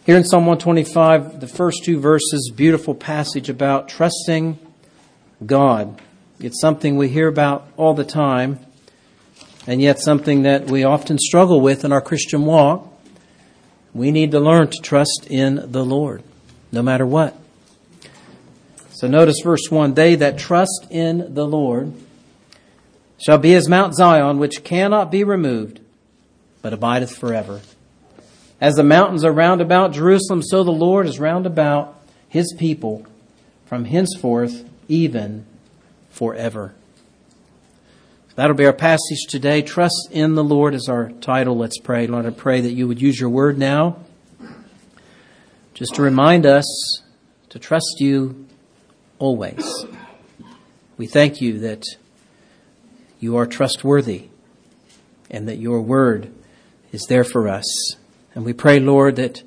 Here in Psalm 125, the first two verses, beautiful passage about trusting God. It's something we hear about all the time, and yet something that we often struggle with in our Christian walk. We need to learn to trust in the Lord, no matter what. So notice verse 1, they that trust in the Lord shall be as Mount Zion, which cannot be removed, but abideth forever. As the mountains are round about Jerusalem, so the Lord is round about His people from henceforth, even forever. That'll be our passage today. Trust in the Lord is our title. Let's pray. Lord, I pray that you would use your word now just to remind us to trust you always. We thank you that you are trustworthy and that your word is there for us. And we pray, Lord, that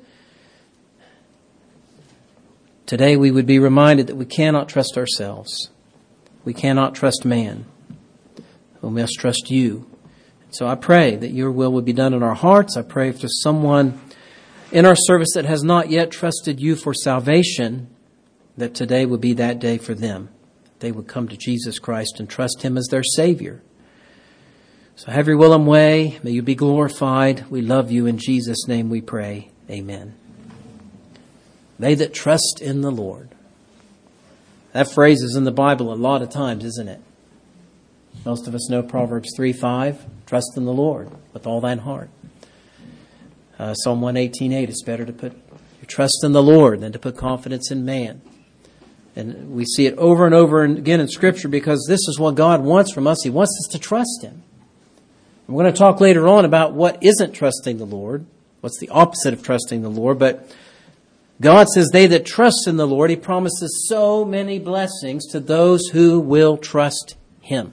today we would be reminded that we cannot trust ourselves. We cannot trust man. We must trust you. So I pray that your will would be done in our hearts. I pray if there's someone in our service that has not yet trusted you for salvation, that today would be that day for them. They would come to Jesus Christ and trust Him as their Savior. So have your will and way. May you be glorified. We love you. In Jesus' name we pray. Amen. They that trust in the Lord. That phrase is in the Bible a lot of times, isn't it? Most of us know Proverbs 3:5. Trust in the Lord with all thine heart. Psalm 118:8. It's better to put your trust in the Lord than to put confidence in man. And we see it over and over again in Scripture because this is what God wants from us. He wants us to trust Him. We're going to talk later on about what isn't trusting the Lord. What's the opposite of trusting the Lord? But God says they that trust in the Lord, He promises so many blessings to those who will trust Him.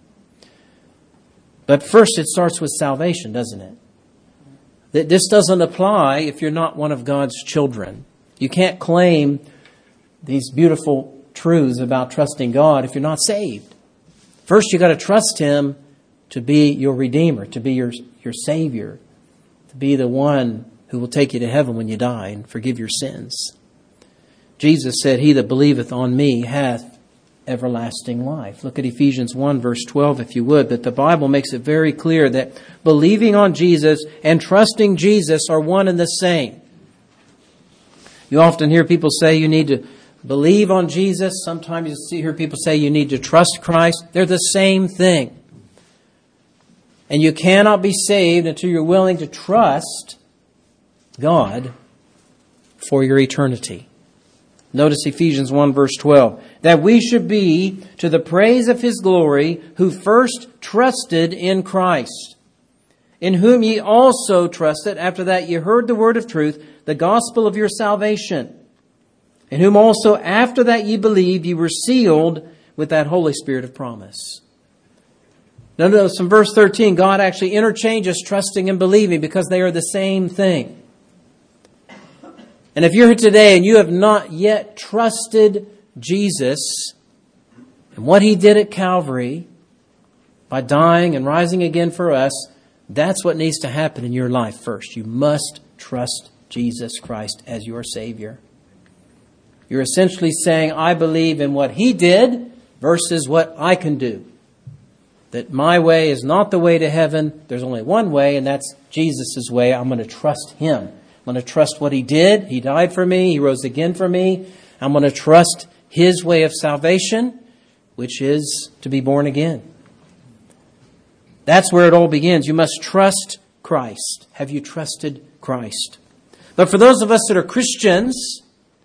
But first it starts with salvation, doesn't it? That this doesn't apply if you're not one of God's children. You can't claim these beautiful truths about trusting God if you're not saved. First you've got to trust Him to be your Redeemer, to be your Savior, to be the one who will take you to heaven when you die and forgive your sins. Jesus said, he that believeth on me hath everlasting life. Look at Ephesians 1 verse 12 if you would. But the Bible makes it very clear that believing on Jesus and trusting Jesus are one and the same. You often hear people say you need to believe on Jesus. Sometimes you hear people say you need to trust Christ. They're the same thing. And you cannot be saved until you're willing to trust God for your eternity. Notice Ephesians 1 verse 12. That we should be to the praise of His glory who first trusted in Christ, in whom ye also trusted after that ye heard the word of truth, the gospel of your salvation, in whom also after that ye believed, ye were sealed with that Holy Spirit of promise. Now notice in verse 13, God actually interchanges trusting and believing because they are the same thing. And if you're here today and you have not yet trusted Jesus and what He did at Calvary by dying and rising again for us, that's what needs to happen in your life first. You must trust Jesus Christ as your Savior. You're essentially saying, I believe in what He did versus what I can do. That my way is not the way to heaven. There's only one way, and that's Jesus' way. I'm going to trust Him. I'm going to trust what He did. He died for me. He rose again for me. I'm going to trust His way of salvation, which is to be born again. That's where it all begins. You must trust Christ. Have you trusted Christ? But for those of us that are Christians,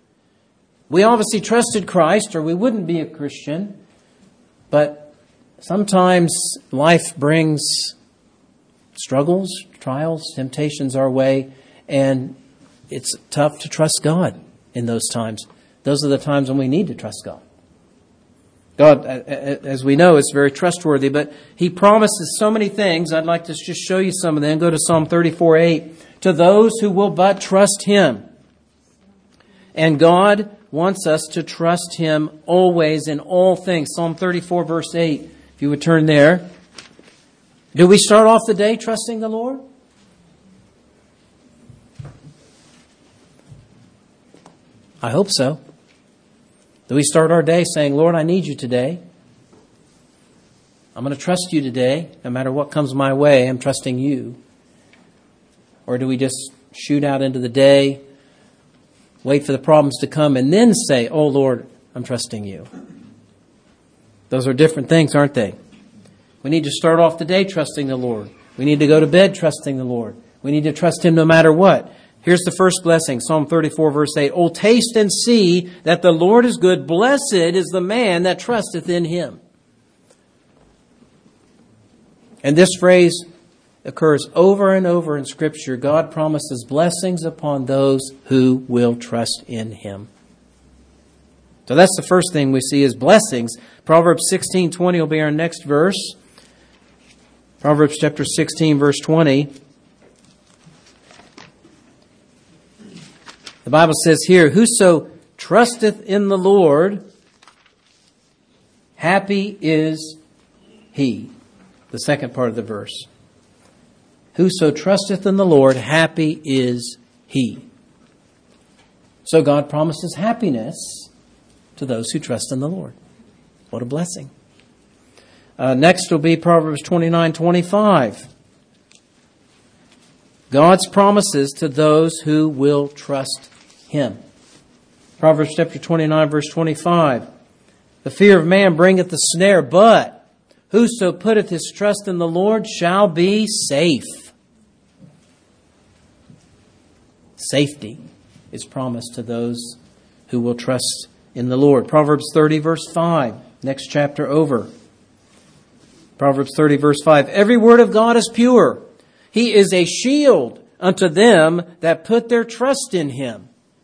we obviously trusted Christ or we wouldn't be a Christian. But sometimes life brings struggles, trials, temptations our way, and it's tough to trust God in those times. Those are the times when we need to trust God. God, as we know, is very trustworthy, but He promises so many things. I'd like to just show you some of them. Go to Psalm 34:8. To those who will but trust Him. And God wants us to trust Him always in all things. Psalm 34 verse 8. If you would turn there. Do we start off the day trusting the Lord? I hope so. Do we start our day saying, Lord, I need you today. I'm going to trust you today. No matter what comes my way, I'm trusting you. Or do we just shoot out into the day, wait for the problems to come, and then say, oh, Lord, I'm trusting you? Those are different things, aren't they? We need to start off the day trusting the Lord. We need to go to bed trusting the Lord. We need to trust Him no matter what. Here's the first blessing, Psalm 34, verse 8. Oh, taste and see that the Lord is good. Blessed is the man that trusteth in Him. And this phrase occurs over and over in Scripture. God promises blessings upon those who will trust in Him. So that's the first thing we see is blessings. Proverbs 16:20 will be our next verse. Proverbs chapter 16, verse 20. The Bible says here, whoso trusteth in the Lord, happy is he. The second part of the verse. Whoso trusteth in the Lord, happy is he. So God promises happiness to those who trust in the Lord. What a blessing. Next will be Proverbs 29:25. God's promises to those who will trust Him. Proverbs chapter 29, verse 25. The fear of man bringeth the snare, but whoso putteth his trust in the Lord shall be safe. Safety is promised to those who will trust in the Lord. Proverbs 30, verse 5. Next chapter over. Proverbs 30, verse 5. Every word of God is pure. He is a shield unto them that put their trust in Him.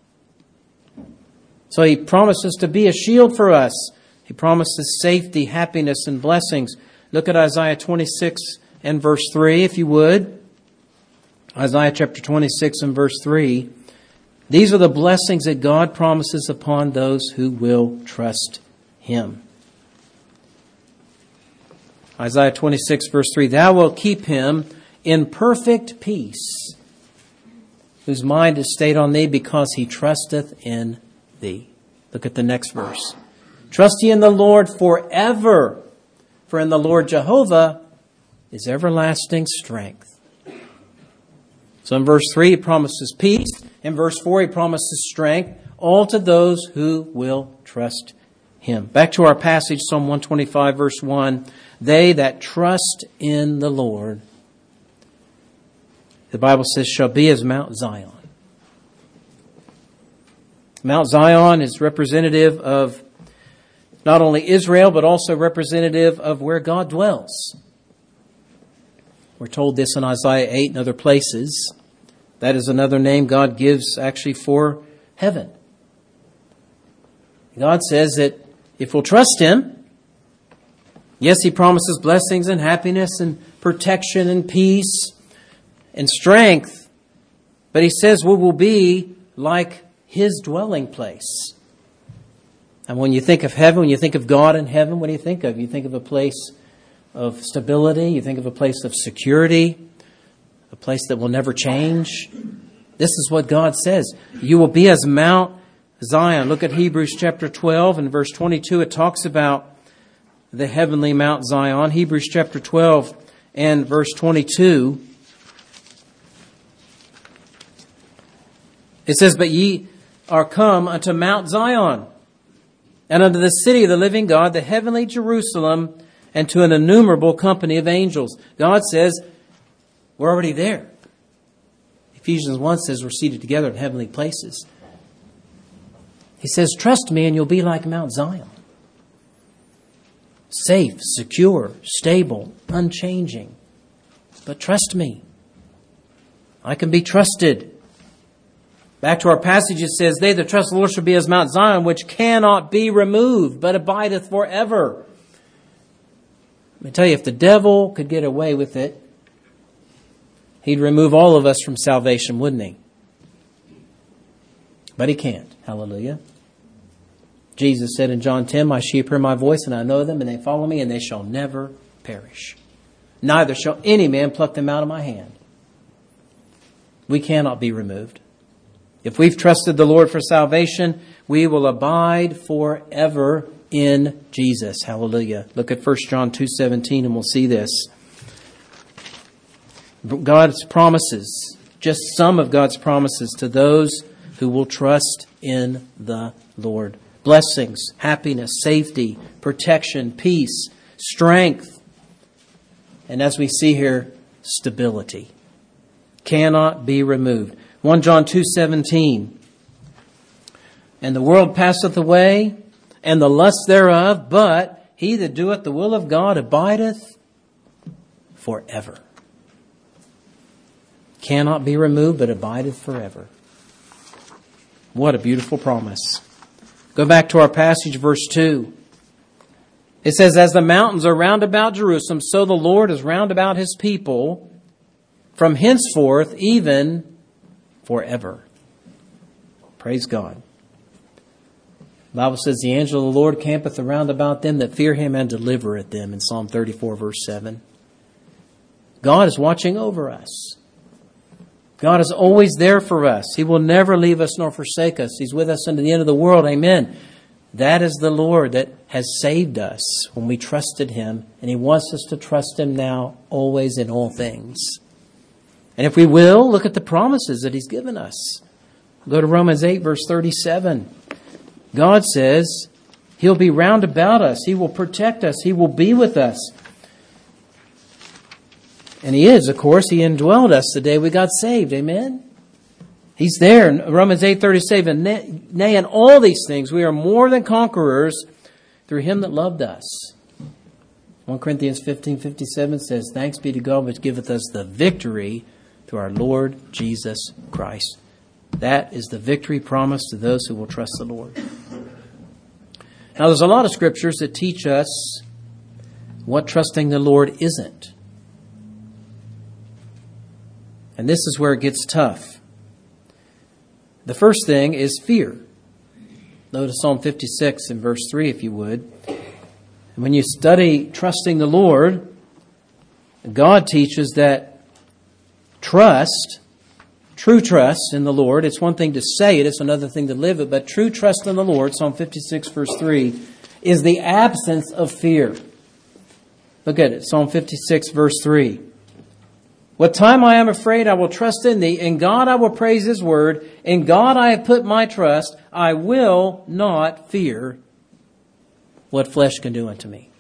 So He promises to be a shield for us. He promises safety, happiness, and blessings. Look at Isaiah 26 and verse 3, if you would. Isaiah chapter 26 and verse 3. These are the blessings that God promises upon those who will trust Him. Isaiah 26 verse 3. Thou wilt keep him in perfect peace, whose mind is stayed on thee, because he trusteth in thee. Look at the next verse. Trust ye in the Lord forever, for in the Lord Jehovah is everlasting strength. So in verse 3 He promises peace. In verse 4 He promises strength, all to those who will trust Him. Back to our passage, Psalm 125 verse 1. They that trust in the Lord, the Bible says, shall be as Mount Zion. Mount Zion is representative of not only Israel, but also representative of where God dwells. We're told this in Isaiah 8 and other places. That is another name God gives actually for heaven. God says that if we'll trust Him, yes, He promises blessings and happiness and protection and peace and strength, but He says we will be like His dwelling place. And when you think of heaven, when you think of God in heaven, what do you think of? You think of a place of stability. You think of a place of security, a place that will never change. This is what God says. You will be as Mount Zion. Look at Hebrews chapter 12 and verse 22. It talks about the heavenly Mount Zion. Hebrews chapter 12 and verse 22. It says, but ye are come unto Mount Zion, and unto the city of the living God, the heavenly Jerusalem, and to an innumerable company of angels. God says, we're already there. Ephesians 1 says we're seated together in heavenly places. He says, trust me and you'll be like Mount Zion. Safe, secure, stable, unchanging. But trust me. I can be trusted. Back to our passage, it says, they that trust the Lord shall be as Mount Zion, which cannot be removed, but abideth forever. Let me tell you, if the devil could get away with it, he'd remove all of us from salvation, wouldn't he? But he can't. Hallelujah. Jesus said in John 10, my sheep hear my voice, and I know them, and they follow me, and they shall never perish. Neither shall any man pluck them out of my hand. We cannot be removed. If we've trusted the Lord for salvation, we will abide forever in Jesus. Hallelujah. Look at 1 John 2:17 and we'll see this. God's promises, just some of God's promises to those who will trust in the Lord. Blessings, happiness, safety, protection, peace, strength, and as we see here, stability. Cannot be removed. 1 John 2:17. And the world passeth away, and the lust thereof, but he that doeth the will of God abideth forever. Cannot be removed, but abideth forever. What a beautiful promise. Go back to our passage, verse 2. It says, as the mountains are round about Jerusalem, so the Lord is round about his people from henceforth, even forever. Praise God. The Bible says, the angel of the Lord campeth around about them that fear him and delivereth them in Psalm 34, verse 7. God is watching over us. God is always there for us. He will never leave us nor forsake us. He's with us unto the end of the world. Amen. That is the Lord that has saved us when we trusted him. And he wants us to trust him now, always in all things. And if we will, look at the promises that he's given us. Go to Romans 8, verse 37. God says he'll be round about us. He will protect us. He will be with us. And he is, of course. He indwelled us the day we got saved. Amen? He's there in Romans 8:37. Nay, in all these things we are more than conquerors through him that loved us. 1 Corinthians 15:57 says, thanks be to God which giveth us the victory through our Lord Jesus Christ. That is the victory promised to those who will trust the Lord. Now, there's a lot of scriptures that teach us what trusting the Lord isn't. And this is where it gets tough. The first thing is fear. Notice Psalm 56 in verse 3, if you would. And when you study trusting the Lord, God teaches that trust, true trust in the Lord, it's one thing to say it, it's another thing to live it, but true trust in the Lord, Psalm 56 verse 3, is the absence of fear. Look at it, Psalm 56 verse 3. What time I am afraid, I will trust in thee. In God I will praise his word. In God I have put my trust. I will not fear what flesh can do unto me.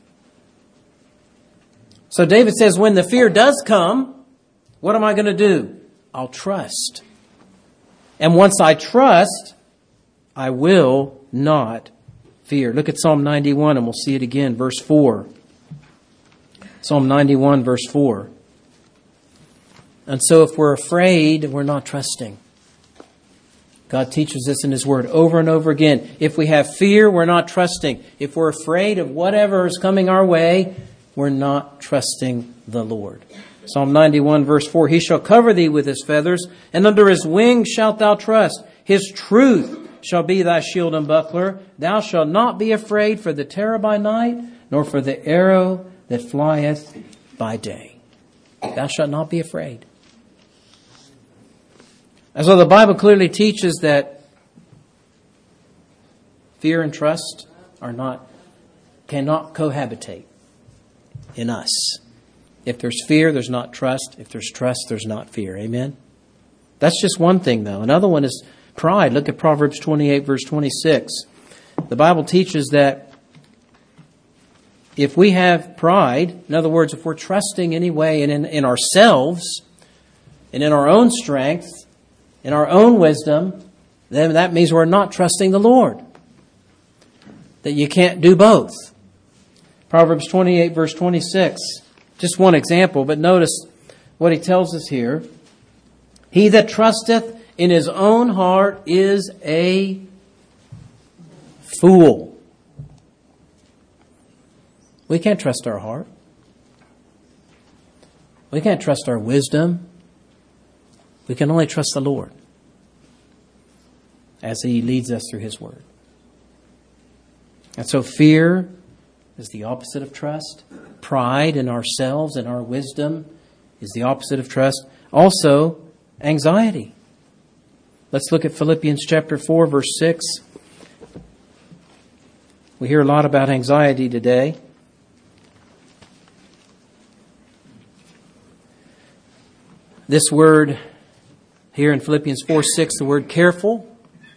So David says, when the fear does come, what am I going to do? I'll trust. And once I trust, I will not fear. Look at Psalm 91 and we'll see it again. Verse 4. Psalm 91 verse 4. And so if we're afraid, we're not trusting. God teaches this in his word over and over again. If we have fear, we're not trusting. If we're afraid of whatever is coming our way, we're not trusting the Lord. Psalm 91 verse 4, he shall cover thee with his feathers, and under his wings shalt thou trust. His truth shall be thy shield and buckler. Thou shalt not be afraid for the terror by night, nor for the arrow that flieth by day. Thou shalt not be afraid. And so the Bible clearly teaches that fear and trust cannot cohabitate in us. If there's fear, there's not trust. If there's trust, there's not fear. Amen? That's just one thing, though. Another one is pride. Look at Proverbs 28, verse 26. The Bible teaches that if we have pride, in other words, if we're trusting anyway in ourselves and in our own strength, in our own wisdom, then that means we're not trusting the Lord. That you can't do both. Proverbs 28, verse 26. Just one example, but notice what he tells us here. He that trusteth in his own heart is a fool. We can't trust our heart. We can't trust our wisdom. We can only trust the Lord as he leads us through his word. And so fear is the opposite of trust. Pride in ourselves and our wisdom is the opposite of trust. Also, anxiety. Let's look at Philippians chapter 4, verse 6. We hear a lot about anxiety today. This word here in Philippians 4:6, the word careful.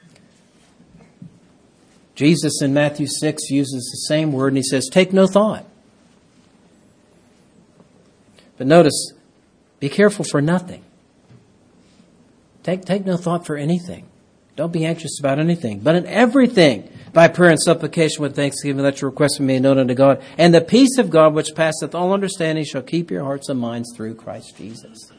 Jesus in Matthew 6 uses the same word and he says, take no thought. But notice, be careful for nothing. Take no thought for anything. Don't be anxious about anything. But in everything, by prayer and supplication with thanksgiving, let your requests be made known unto God. And the peace of God, which passeth all understanding, shall keep your hearts and minds through Christ Jesus.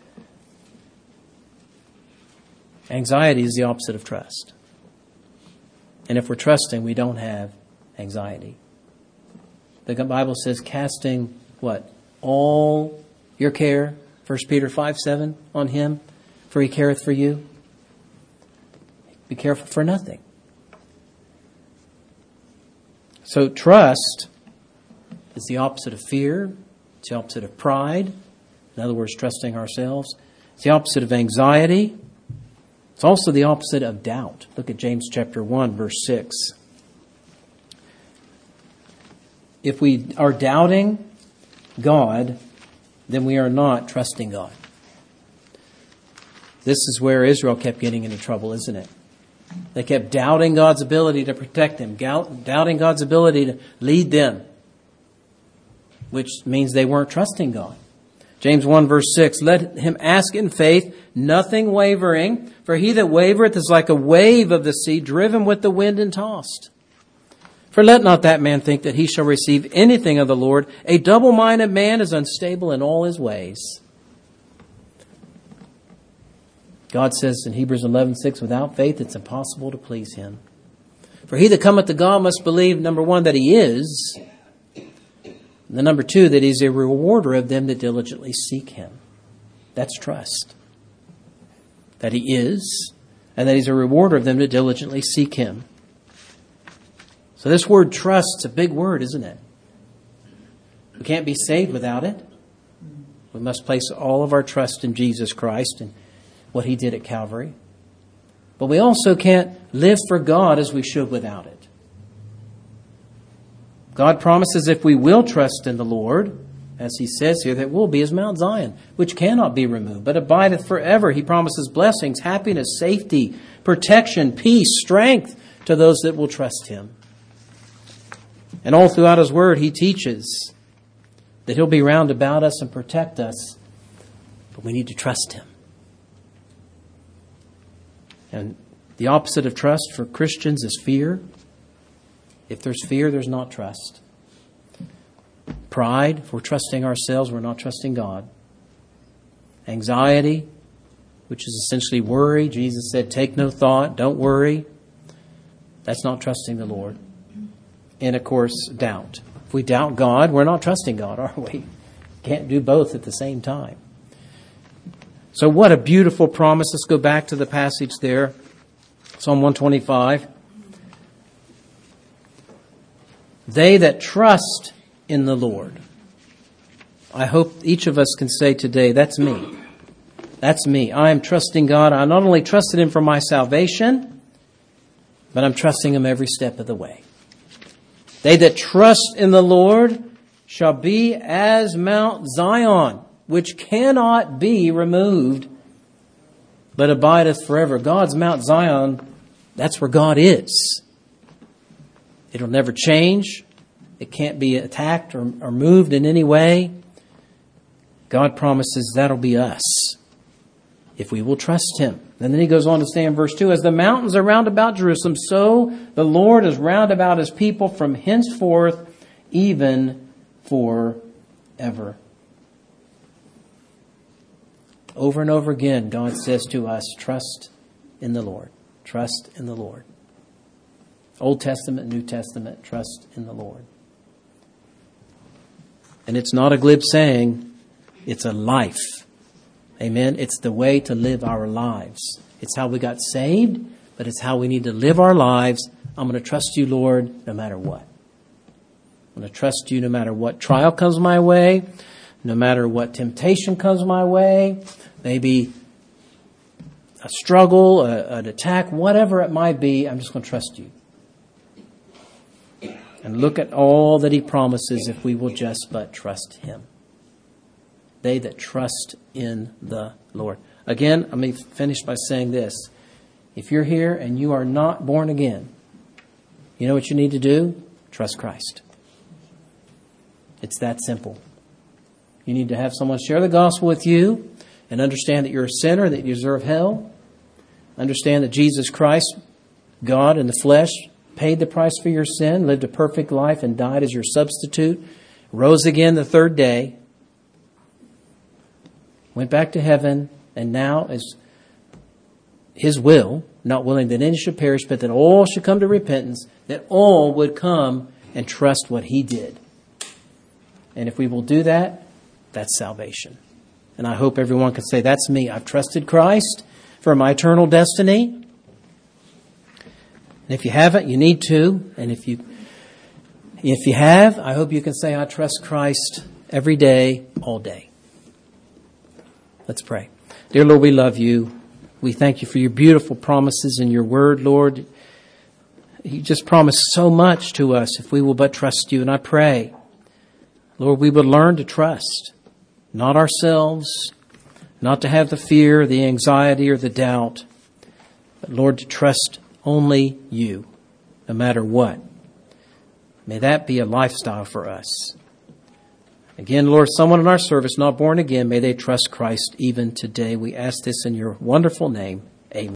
Anxiety is the opposite of trust. And if we're trusting, we don't have anxiety. The Bible says, casting what? All your care, 1 Peter 5:7, on Him, for He careth for you. Be careful for nothing. So trust is the opposite of fear. It's the opposite of pride. In other words, trusting ourselves. It's the opposite of anxiety. It's also the opposite of doubt. Look at James chapter 1, verse 6. If we are doubting God, then we are not trusting God. This is where Israel kept getting into trouble, isn't it? They kept doubting God's ability to protect them, doubting God's ability to lead them, which means they weren't trusting God. James 1 verse 6, let him ask in faith, nothing wavering, for he that wavereth is like a wave of the sea, driven with the wind and tossed. For let not that man think that he shall receive anything of the Lord. A double-minded man is unstable in all his ways. God says in Hebrews 11:6, without faith it's impossible to please Him. For he that cometh to God must believe, number one, that He is, and number two, that He's a rewarder of them that diligently seek Him. That's trust. That He is, and that He's a rewarder of them that diligently seek Him. So this word trust is a big word, isn't it? We can't be saved without it. We must place all of our trust in Jesus Christ and what He did at Calvary. But we also can't live for God as we should without it. God promises if we will trust in the Lord, as He says here, that we'll be as Mount Zion, which cannot be removed, but abideth forever. He promises blessings, happiness, safety, protection, peace, strength to those that will trust Him. And all throughout His Word, He teaches that He'll be round about us and protect us, but we need to trust Him. And the opposite of trust for Christians is fear. If there's fear, there's not trust. Pride, if we're trusting ourselves, we're not trusting God. Anxiety, which is essentially worry. Jesus said, take no thought, don't worry. That's not trusting the Lord. And of course, doubt. If we doubt God, we're not trusting God, are we? Can't do both at the same time. So what a beautiful promise. Let's go back to the passage there. Psalm 125. They that trust in the Lord. I hope each of us can say today, that's me. That's me. I am trusting God. I not only trusted Him for my salvation, but I'm trusting Him every step of the way. They that trust in the Lord shall be as Mount Zion, which cannot be removed, but abideth forever. God's Mount Zion, that's where God is. It'll never change. It can't be attacked or moved in any way. God promises that'll be us if we will trust Him. And then He goes on to say in verse 2, as the mountains are round about Jerusalem, so the Lord is round about His people from henceforth, even forever. Over and over again, God says to us, trust in the Lord. Trust in the Lord. Old Testament, New Testament, trust in the Lord. And it's not a glib saying, it's a life. Amen? It's the way to live our lives. It's how we got saved, but it's how we need to live our lives. I'm going to trust You, Lord, no matter what. I'm going to trust You no matter what trial comes my way, no matter what temptation comes my way. Maybe a struggle, an attack, whatever it might be, I'm just going to trust you. And look at all that he promises if we will just but trust him. They that trust in the Lord. Again, let me finish by saying this. If you're here and you are not born again, you know what you need to do? Trust Christ. It's that simple. You need to have someone share the gospel with you and understand that you're a sinner, that you deserve hell. Understand that Jesus Christ, God in the flesh, paid the price for your sin, lived a perfect life and died as your substitute, rose again the third day, went back to heaven, and now is his will, not willing that any should perish, but that all should come to repentance, that all would come and trust what he did. And if we will do that, that's salvation. And I hope everyone can say, that's me. I've trusted Christ for my eternal destiny. And if you haven't, you need to. And if you have, I hope you can say, I trust Christ every day, all day. Let's pray. Dear Lord, we love you. We thank you for your beautiful promises in your word, Lord. You just promised so much to us if we will but trust you. And I pray, Lord, we would learn to trust, not ourselves, not to have the fear, the anxiety, or the doubt, but Lord, to trust only you, no matter what. May that be a lifestyle for us. Again, Lord, someone in our service not born again, may they trust Christ even today. We ask this in your wonderful name. Amen.